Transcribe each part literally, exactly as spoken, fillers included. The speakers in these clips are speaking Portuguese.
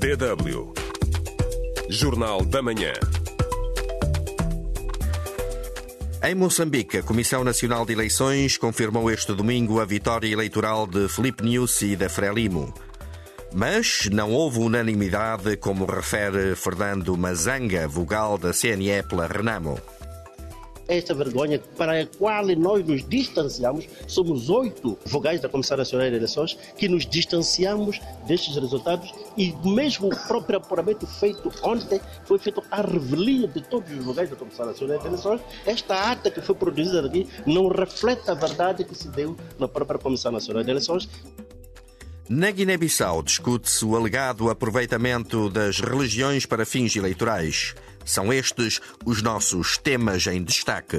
D W. Jornal da Manhã. Em Moçambique, a Comissão Nacional de Eleições confirmou este domingo a vitória eleitoral de Filipe Nyusi e da Frelimo. Mas não houve unanimidade, como refere Fernando Mazanga, vogal da C N E pela Renamo. Esta vergonha para a qual nós nos distanciamos, somos oito vogais da Comissão Nacional de Eleições que nos distanciamos destes resultados, e mesmo o próprio apuramento feito ontem foi feito à revelia de todos os vogais da Comissão Nacional de Eleições. Esta ata que foi produzida aqui não reflete a verdade que se deu na própria Comissão Nacional de Eleições. Na Guiné-Bissau discute-se o alegado aproveitamento das religiões para fins eleitorais. São estes os nossos temas em destaque.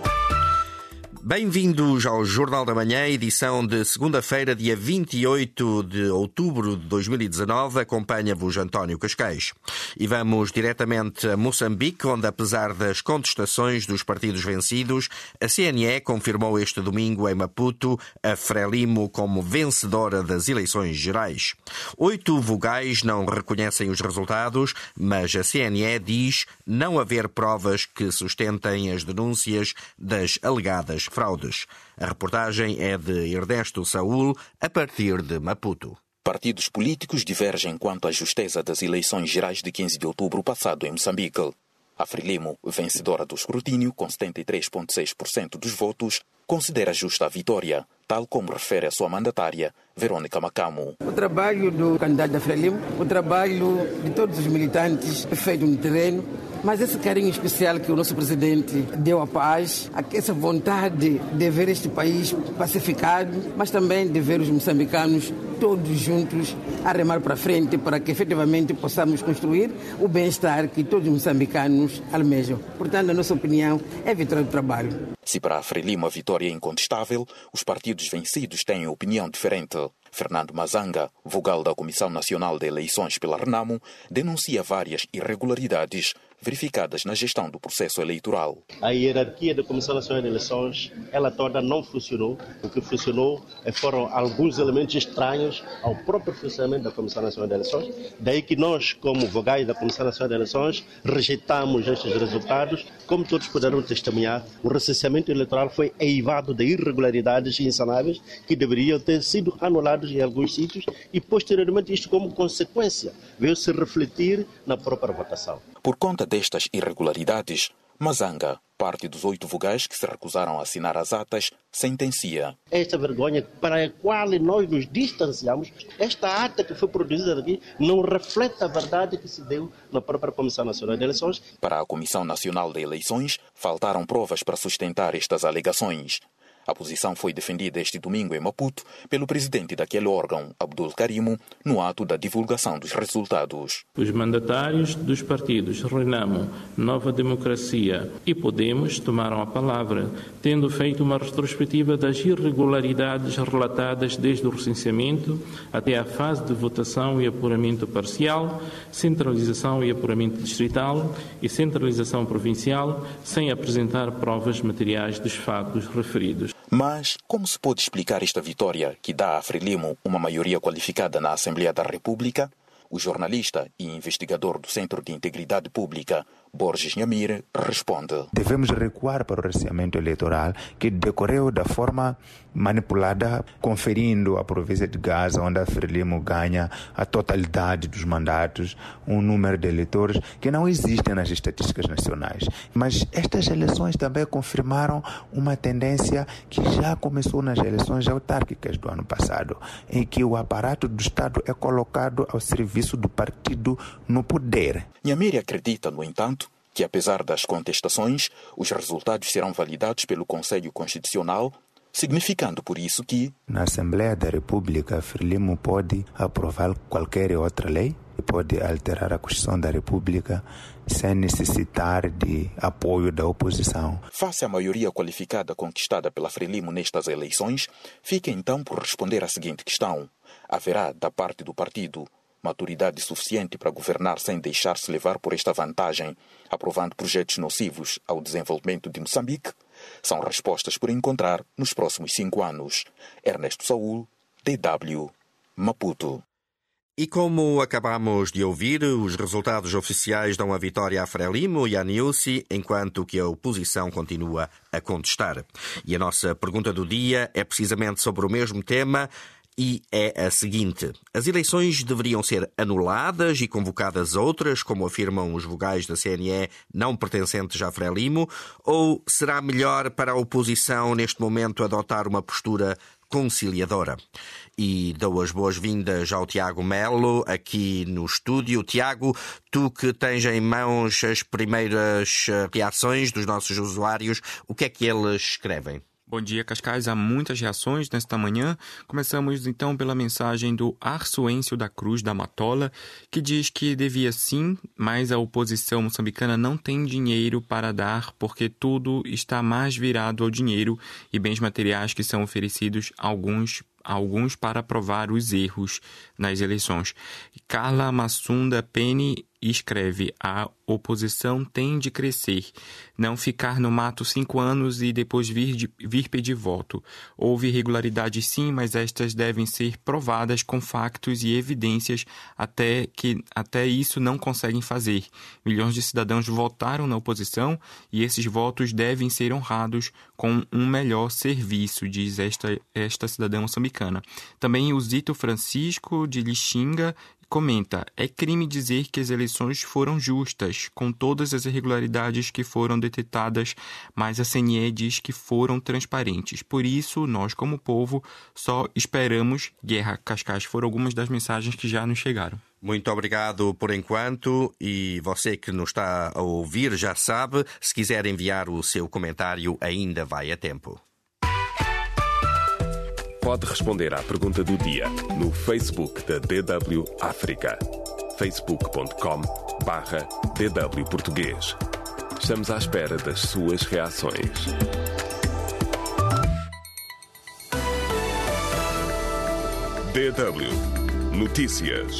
Bem-vindos ao Jornal da Manhã, edição de segunda-feira, dia vinte e oito de outubro de dois mil e dezanove. Acompanha-vos António Cascais. E vamos diretamente a Moçambique, onde, apesar das contestações dos partidos vencidos, a C N E confirmou este domingo em Maputo a Frelimo como vencedora das eleições gerais. Oito vogais não reconhecem os resultados, mas a C N E diz não haver provas que sustentem as denúncias das alegadas fraudes. A reportagem é de Ernesto Saúl, a partir de Maputo. Partidos políticos divergem quanto à justeza das eleições gerais de quinze de outubro passado em Moçambique. A Frelimo, vencedora do escrutínio com setenta e três vírgula seis por cento dos votos, considera justa a vitória, tal como refere a sua mandatária, Verônica Macamo. O trabalho do candidato da Frelimo, o trabalho de todos os militantes é feito no terreno, mas esse carinho especial que o nosso presidente deu à paz, essa vontade de ver este país pacificado, mas também de ver os moçambicanos todos juntos a remar para frente para que efetivamente possamos construir o bem-estar que todos os moçambicanos almejam. Portanto, a nossa opinião é a vitória do trabalho. Se para a Frelimo a vitória é incontestável, os partidos vencidos têm opinião diferente. Fernando Mazanga, vogal da Comissão Nacional de Eleições pela Renamo, denuncia várias irregularidades verificadas na gestão do processo eleitoral. A hierarquia da Comissão Nacional de Eleições, ela toda não funcionou. O que funcionou foram alguns elementos estranhos ao próprio funcionamento da Comissão Nacional de Eleições. Daí que nós, como vogais da Comissão Nacional de Eleições, rejeitamos estes resultados. Como todos puderam testemunhar, o recenseamento eleitoral foi eivado de irregularidades insanáveis que deveriam ter sido anulados em alguns sítios, e posteriormente isto, como consequência, veio se refletir na própria votação. Por conta destas irregularidades, Mazanga, parte dos oito vogais que se recusaram a assinar as atas, sentencia. Esta vergonha para a qual nós nos distanciamos, esta ata que foi produzida aqui, não reflete a verdade que se deu na própria Comissão Nacional de Eleições. Para a Comissão Nacional de Eleições, faltaram provas para sustentar estas alegações. A posição foi defendida este domingo em Maputo pelo presidente daquele órgão, Abdul Karimo, no ato da divulgação dos resultados. Os mandatários dos partidos Renamo, Nova Democracia e Podemos tomaram a palavra, tendo feito uma retrospectiva das irregularidades relatadas desde o recenseamento até a fase de votação e apuramento parcial, centralização e apuramento distrital e centralização provincial, sem apresentar provas materiais dos factos referidos. Mas como se pode explicar esta vitória que dá à Frelimo uma maioria qualificada na Assembleia da República? O jornalista e investigador do Centro de Integridade Pública, Borges Nhamir, responde. Devemos recuar para o recenseamento eleitoral que decorreu da forma manipulada, conferindo a província de Gaza, onde a Frelimo ganha a totalidade dos mandatos, um número de eleitores que não existem nas estatísticas nacionais. Mas estas eleições também confirmaram uma tendência que já começou nas eleições autárquicas do ano passado, em que o aparato do Estado é colocado ao serviço do partido no poder. Nhamir acredita, no entanto, que apesar das contestações, os resultados serão validados pelo Conselho Constitucional, significando por isso que na Assembleia da República, a Frelimo pode aprovar qualquer outra lei, pode alterar a Constituição da República sem necessitar de apoio da oposição. Face à maioria qualificada conquistada pela Frelimo nestas eleições, fica então por responder à seguinte questão. Haverá, da parte do partido, maturidade suficiente para governar sem deixar-se levar por esta vantagem, aprovando projetos nocivos ao desenvolvimento de Moçambique? São respostas por encontrar nos próximos cinco anos. Ernesto Saúl, D W, Maputo. E como acabamos de ouvir, os resultados oficiais dão a vitória a Frelimo e a Niusi, enquanto que a oposição continua a contestar. E a nossa pergunta do dia é precisamente sobre o mesmo tema e é a seguinte: as eleições deveriam ser anuladas e convocadas outras, como afirmam os vogais da C N E não pertencentes à Frelimo, ou será melhor para a oposição neste momento adotar uma postura conciliadora? E dou as boas-vindas ao Tiago Melo, aqui no estúdio. Tiago, tu que tens em mãos as primeiras reações dos nossos usuários, o que é que eles escrevem? Bom dia, Cascais. Há muitas reações nesta manhã. Começamos então pela mensagem do Arsuêncio da Cruz da Matola, que diz que devia sim, mas a oposição moçambicana não tem dinheiro para dar porque tudo está mais virado ao dinheiro e bens materiais que são oferecidos a alguns alguns para provar os erros nas eleições. Carla Massunda Penny escreve: a oposição tem de crescer, não ficar no mato cinco anos e depois vir, de, vir pedir voto. Houve irregularidades sim, mas estas devem ser provadas com factos e evidências, até que até isso não conseguem fazer. Milhões de cidadãos votaram na oposição e esses votos devem ser honrados com um melhor serviço, diz esta, esta cidadã moçambicana. Também o Zito Francisco de Lixinga comenta: é crime dizer que as eleições foram justas, com todas as irregularidades que foram detectadas, mas a C N E diz que foram transparentes. Por isso, nós, como povo, só esperamos guerra. Cascais, foram algumas das mensagens que já nos chegaram. Muito obrigado por enquanto, e você que nos está a ouvir já sabe, se quiser enviar o seu comentário ainda vai a tempo. Pode responder à pergunta do dia no Facebook da D W África. facebook ponto com barra D W Português. Estamos à espera das suas reações. D W Notícias.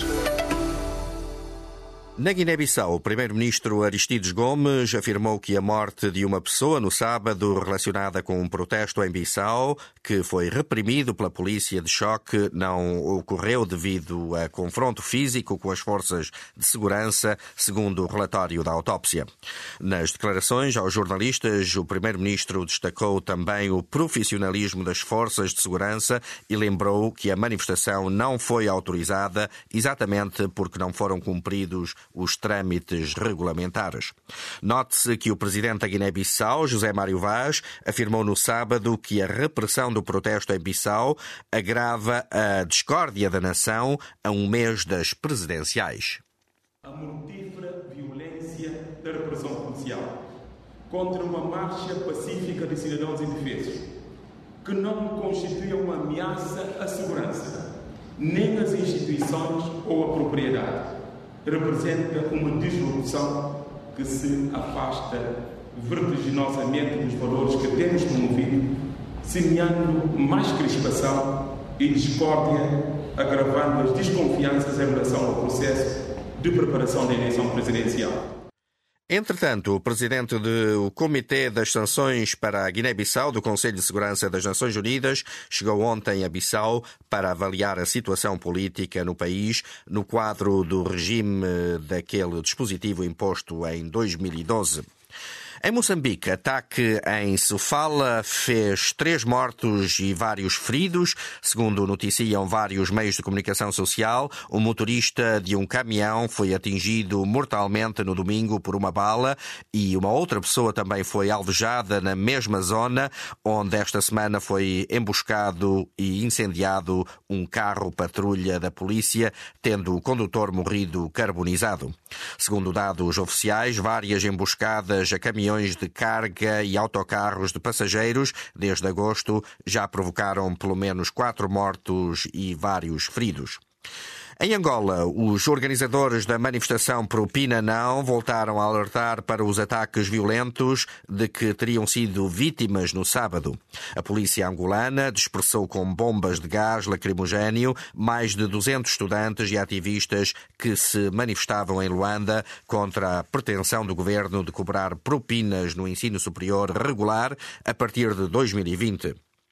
Na Guiné-Bissau, o primeiro-ministro Aristides Gomes afirmou que a morte de uma pessoa no sábado relacionada com um protesto em Bissau, que foi reprimido pela polícia de choque, não ocorreu devido a confronto físico com as forças de segurança, segundo o relatório da autópsia. Nas declarações aos jornalistas, o primeiro-ministro destacou também o profissionalismo das forças de segurança e lembrou que a manifestação não foi autorizada exatamente porque não foram cumpridos os trâmites regulamentares. Note-se que o presidente da Guiné-Bissau, José Mário Vaz, afirmou no sábado que a repressão do protesto em Bissau agrava a discórdia da nação a um mês das presidenciais. A mortífera violência da repressão policial contra uma marcha pacífica de cidadãos indefesos, que não constitui uma ameaça à segurança, nem às instituições ou à propriedade, representa uma disrupção que se afasta vertiginosamente dos valores que temos promovido, semeando mais crispação e discórdia, agravando as desconfianças em relação ao processo de preparação da eleição presidencial. Entretanto, o presidente do Comitê das Sanções para a Guiné-Bissau do Conselho de Segurança das Nações Unidas chegou ontem a Bissau para avaliar a situação política no país no quadro do regime daquele dispositivo imposto em dois mil e doze. Em Moçambique, ataque em Sofala fez três mortos e vários feridos. Segundo noticiam vários meios de comunicação social, o motorista de um caminhão foi atingido mortalmente no domingo por uma bala e uma outra pessoa também foi alvejada na mesma zona, onde esta semana foi emboscado e incendiado um carro patrulha da polícia, tendo o condutor morrido carbonizado. Segundo dados oficiais, várias emboscadas a caminhões de carga e autocarros de passageiros desde agosto já provocaram pelo menos quatro mortos e vários feridos. Em Angola, os organizadores da manifestação Pro Pina Não voltaram a alertar para os ataques violentos de que teriam sido vítimas no sábado. A polícia angolana dispersou com bombas de gás lacrimogéneo mais de duzentos estudantes e ativistas que se manifestavam em Luanda contra a pretensão do governo de cobrar propinas no ensino superior regular a partir de dois mil e vinte.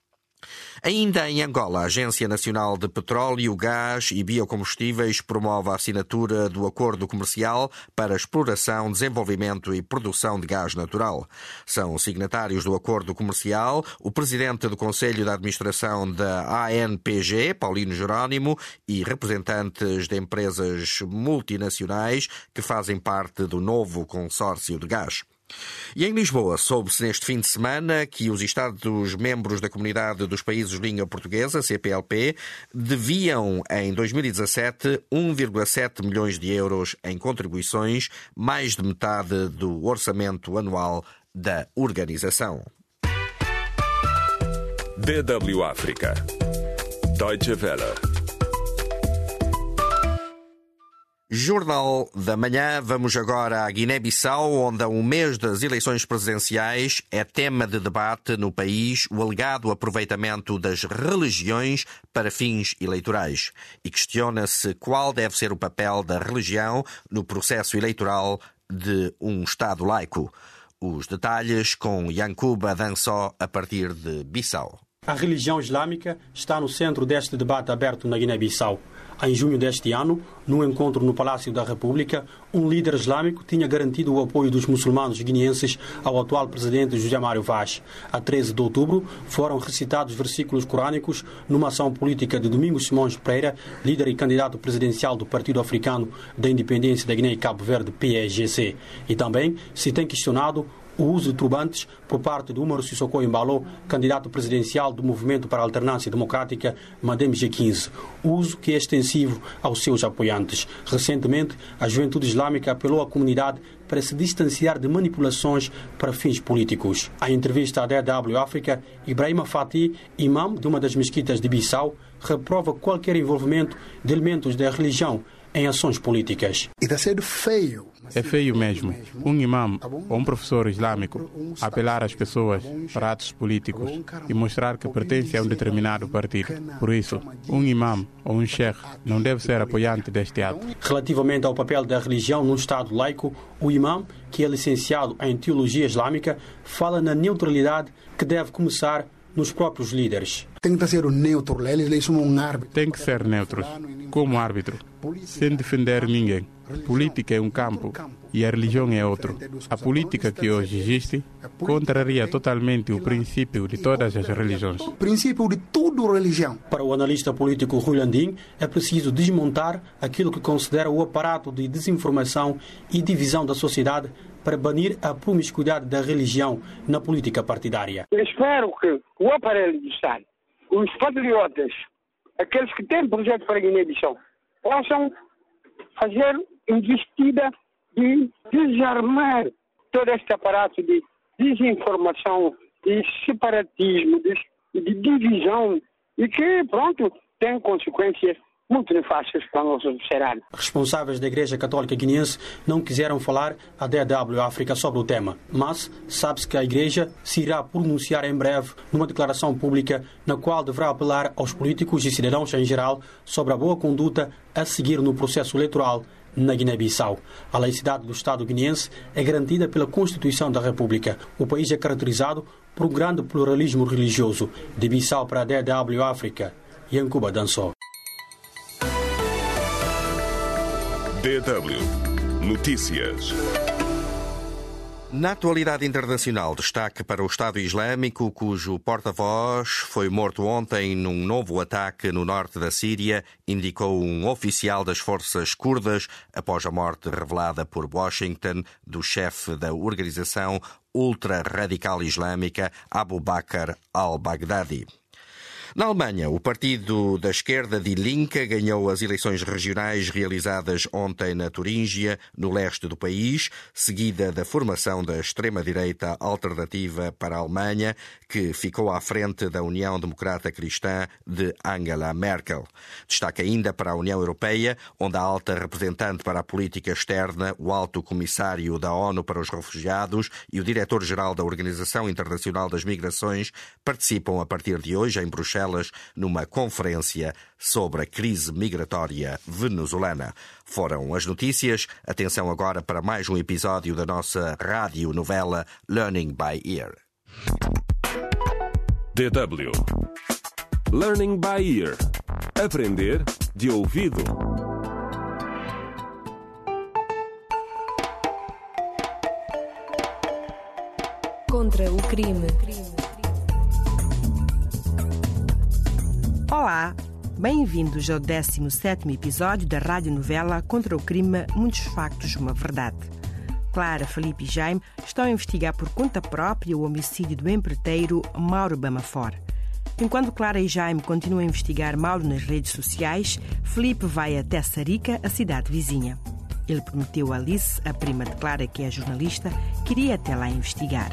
Ainda em Angola, a Agência Nacional de Petróleo, Gás e Biocombustíveis promove a assinatura do Acordo Comercial para exploração, desenvolvimento e produção de gás natural. São signatários do Acordo Comercial o presidente do Conselho de Administração da A N P G, Paulino Jerónimo, e representantes de empresas multinacionais que fazem parte do novo consórcio de gás. E em Lisboa, soube-se neste fim de semana que os Estados-membros da Comunidade dos Países de Língua Portuguesa, C P L P, deviam em dois mil e dezassete um vírgula sete milhões de euros em contribuições, mais de metade do orçamento anual da organização. D W África. Deutsche Welle. Jornal da Manhã, vamos agora à Guiné-Bissau, onde há um mês das eleições presidenciais é tema de debate no país o alegado aproveitamento das religiões para fins eleitorais. E questiona-se qual deve ser o papel da religião no processo eleitoral de um Estado laico. Os detalhes com Yankuba Dançó a partir de Bissau. A religião islâmica está no centro deste debate aberto na Guiné-Bissau. Em junho deste ano, num encontro no Palácio da República, um líder islâmico tinha garantido o apoio dos muçulmanos guineenses ao atual presidente José Mário Vaz. A treze de outubro, foram recitados versículos corânicos numa ação política de Domingos Simões Pereira, líder e candidato presidencial do Partido Africano da Independência da Guiné e Cabo Verde, P S G C. E também se tem questionado o uso de turbantes por parte de Umaru Sissoko Embalo, candidato presidencial do Movimento para a Alternância Democrática, MADEM G quinze, uso que é extensivo aos seus apoiantes. Recentemente, a juventude islâmica apelou à comunidade para se distanciar de manipulações para fins políticos. Em entrevista à D W África, Ibrahima Fati, imam de uma das mesquitas de Bissau, reprova qualquer envolvimento de elementos da religião em ações políticas. E está sendo feio. É feio mesmo. Um imam ou um professor islâmico apelar às pessoas para atos políticos e mostrar que pertence a um determinado partido. Por isso, um imam ou um sheikh não deve ser apoiante deste ato. Relativamente ao papel da religião num Estado laico, o imam, que é licenciado em Teologia Islâmica, fala na neutralidade que deve começar nos próprios líderes. Tem que ser neutro, eles são um árbitro. Tem que ser neutros, como árbitro, sem defender ninguém. Política é um campo e a religião é outro. A política que hoje existe contraria totalmente o princípio de todas as religiões. O princípio de toda religião. Para o analista político Rui Landim, é preciso desmontar aquilo que considera o aparato de desinformação e divisão da sociedade para banir a promiscuidade da religião na política partidária. Eu espero que o aparelho do Estado, os patriotas, aqueles que têm projeto para a Guiné-Bissau, possam fazer investida de desarmar todo este aparato de desinformação, de separatismo, de, de divisão e que, pronto, tem consequências muito nefastas para a nossa sociedade. Responsáveis da Igreja Católica Guineense não quiseram falar à D W África sobre o tema, mas sabe-se que a Igreja se irá pronunciar em breve numa declaração pública na qual deverá apelar aos políticos e cidadãos em geral sobre a boa conduta a seguir no processo eleitoral na Guiné-Bissau. A laicidade do Estado guineense é garantida pela Constituição da República. O país é caracterizado por um grande pluralismo religioso. De Bissau para a D W África, Yankuba Dançó. D W Notícias. Na atualidade internacional, destaque para o Estado Islâmico, cujo porta-voz foi morto ontem num novo ataque no norte da Síria, indicou um oficial das forças curdas após a morte revelada por Washington do chefe da organização ultra-radical islâmica Abu Bakr al-Baghdadi. Na Alemanha, o partido da esquerda Die Linke ganhou as eleições regionais realizadas ontem na Turíngia, no leste do país, seguida da formação da extrema-direita alternativa para a Alemanha, que ficou à frente da União Democrata Cristã de Angela Merkel. Destaque ainda para a União Europeia, onde a alta representante para a política externa, o alto comissário da ONU para os refugiados e o diretor-geral da Organização Internacional das Migrações participam a partir de hoje em Bruxelas numa conferência sobre a crise migratória venezuelana. Foram as notícias. Atenção agora para mais um episódio da nossa rádio-novela Learning by Ear. D W Learning by Ear. Aprender de ouvido. Contra o crime. Olá, bem-vindos ao décimo sétimo episódio da radionovela Contra o Crime, Muitos Factos, Uma Verdade. Clara, Felipe e Jaime estão a investigar por conta própria o homicídio do empreiteiro Mauro Bamafor. Enquanto Clara e Jaime continuam a investigar Mauro nas redes sociais, Felipe vai até Sarica, a cidade vizinha. Ele prometeu a Alice, a prima de Clara, que é jornalista, que iria até lá investigar.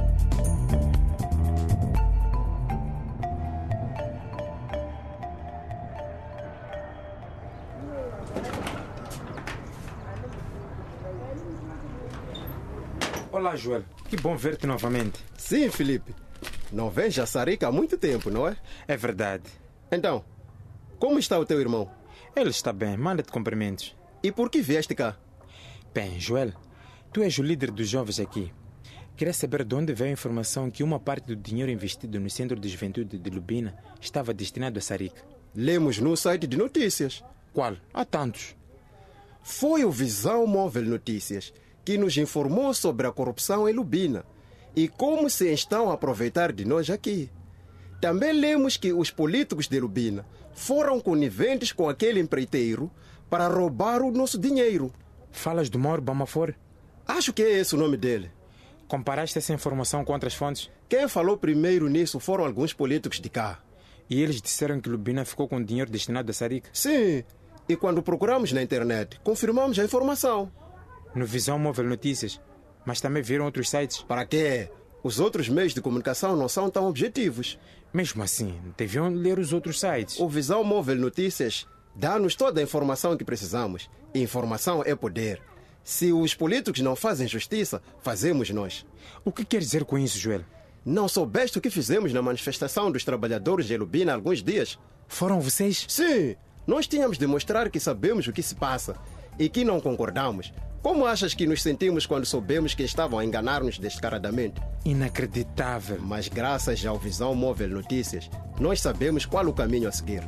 Olá, Joel. Que bom ver-te novamente. Sim, Felipe. Não vens a Sarica há muito tempo, não é? É verdade. Então, como está o teu irmão? Ele está bem. Manda-te cumprimentos. E por que vieste cá? Bem, Joel, tu és o líder dos jovens aqui. Queria saber de onde veio a informação que uma parte do dinheiro investido no Centro de Juventude de Lubina estava destinado a Sarica. Lemos no site de notícias. Qual? Há tantos. Foi o Visão Móvel Notícias que nos informou sobre a corrupção em Lubina e como se estão a aproveitar de nós aqui. Também lemos que os políticos de Lubina foram coniventes com aquele empreiteiro para roubar o nosso dinheiro. Falas do Mauro Bamafor? Acho que é esse o nome dele. Comparaste essa informação com outras fontes? Quem falou primeiro nisso foram alguns políticos de cá. E eles disseram que Lubina ficou com dinheiro destinado a Sarica? Sim, e quando procuramos na internet, confirmamos a informação. No Visão Móvel Notícias, mas também viram outros sites. Para quê? Os outros meios de comunicação não são tão objetivos. Mesmo assim, deviam ler os outros sites. O Visão Móvel Notícias dá-nos toda a informação que precisamos. Informação é poder. Se os políticos não fazem justiça, fazemos nós. O que quer dizer com isso, Joel? Não soubeste o que fizemos na manifestação dos trabalhadores de Lubina há alguns dias? Foram vocês? Sim. Nós tínhamos de mostrar que sabemos o que se passa e que não concordamos. Como achas que nos sentimos quando soubemos que estavam a enganar-nos descaradamente? Inacreditável. Mas graças ao Visão Móvel Notícias, nós sabemos qual o caminho a seguir.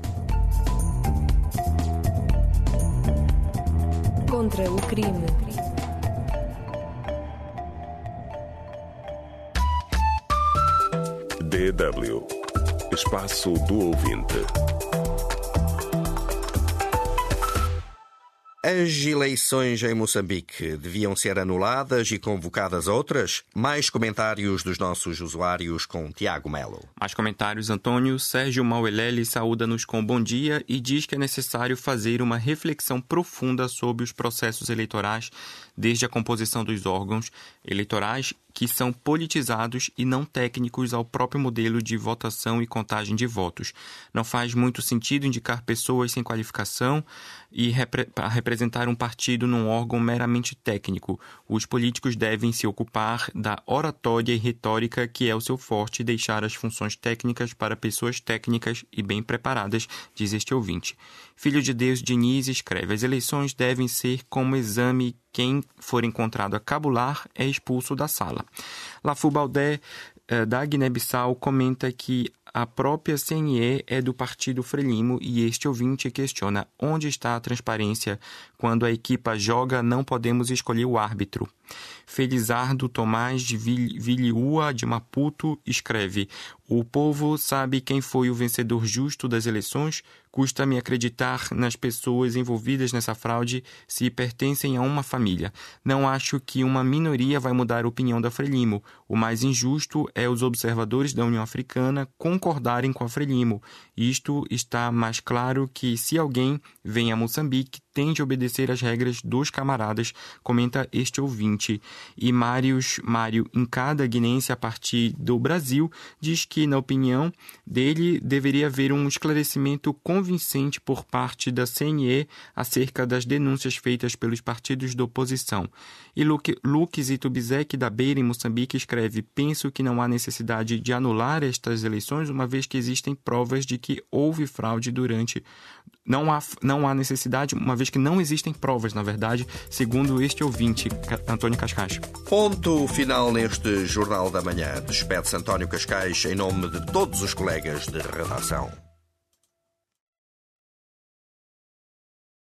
Contra o crime. D W. Espaço do Ouvinte. As eleições em Moçambique deviam ser anuladas e convocadas outras? Mais comentários dos nossos usuários com Tiago Melo. Mais comentários, Antônio. Sérgio Mauelele saúda-nos com bom dia e diz que é necessário fazer uma reflexão profunda sobre os processos eleitorais desde a composição dos órgãos eleitorais que são politizados e não técnicos ao próprio modelo de votação e contagem de votos. Não faz muito sentido indicar pessoas sem qualificação e repre- para representar um partido num órgão meramente técnico. Os políticos devem se ocupar da oratória e retórica, que é o seu forte, e deixar as funções técnicas para pessoas técnicas e bem preparadas, diz este ouvinte. Filho de Deus Diniz escreve: as eleições devem ser como exame. Quem for encontrado a cabular é expulso da sala. Lafu Baldé, da Guiné-Bissau, comenta que a própria C N E é do Partido Frelimo e este ouvinte questiona onde está a transparência. Quando a equipa joga, não podemos escolher o árbitro. Felizardo Tomás de Viliua, de Maputo, escreve: o povo sabe quem foi o vencedor justo das eleições? Custa-me acreditar nas pessoas envolvidas nessa fraude se pertencem a uma família. Não acho que uma minoria vai mudar a opinião da Frelimo. O mais injusto é os observadores da União Africana concordarem com a Frelimo. Isto está mais claro que se alguém vem a Moçambique, tem de obedecer às regras dos camaradas, comenta este ouvinte. E Marius, Mário Incada, guinense a partir do Brasil, diz que, na opinião dele, deveria haver um esclarecimento convincente por parte da C N E acerca das denúncias feitas pelos partidos da oposição. E Luque, Luque Zito Bizek, da Beira, em Moçambique, escreve: penso que não há necessidade de anular estas eleições, uma vez que existem provas de que houve fraude durante... Não há, não há necessidade, uma vez que não existem provas, na verdade, segundo este ouvinte, Antônio Cascais. Ponto final neste Jornal da Manhã. Despede-se António Cascais em nome de todos os colegas de redação.